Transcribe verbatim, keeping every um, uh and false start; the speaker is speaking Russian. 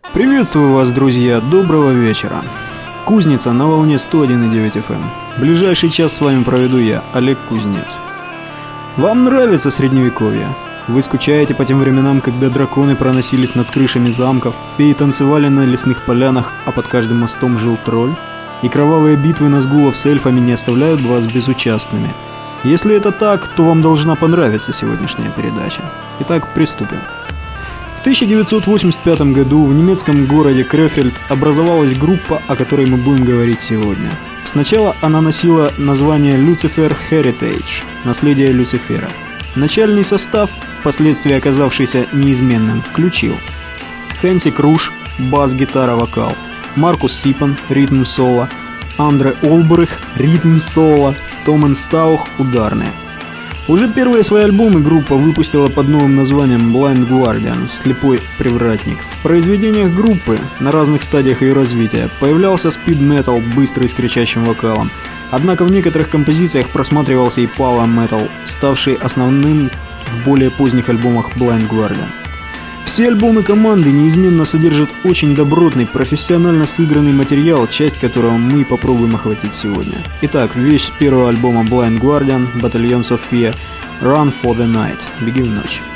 Приветствую вас, друзья, доброго вечера. Кузница на волне сто один и девять эф эм. Ближайший час с вами проведу я, Олег Кузнец. Вам нравится средневековье? Вы скучаете по тем временам, когда драконы проносились над крышами замков, феи танцевали на лесных полянах, а под каждым мостом жил тролль? И кровавые битвы назгулов с эльфами не оставляют вас безучастными? Если это так, то вам должна понравиться сегодняшняя передача. Итак, приступим. В тысяча девятьсот восемьдесят пятом году в немецком городе Крефельд образовалась группа, о которой мы будем говорить сегодня. Сначала она носила название Lucifer Heritage – наследие Люцифера. Начальный состав, впоследствии оказавшийся неизменным, включил Хэнси Круш – бас-гитара, вокал, Маркус Сипан – ритм-соло, Андре Олбрих – ритм-соло, Томен Стаух – ударные. Уже первые свои альбомы группа выпустила под новым названием Blind Guardian – «Слепой привратник». В произведениях группы на разных стадиях ее развития появлялся спид-метал, быстрый с кричащим вокалом. Однако в некоторых композициях просматривался и пауэр-метал, ставший основным в более поздних альбомах Blind Guardian. Все альбомы команды неизменно содержат очень добротный, профессионально сыгранный материал, часть которого мы попробуем охватить сегодня. Итак, вещь с первого альбома Blind Guardian, Battalions of Fear, Run for the Night, беги в ночь.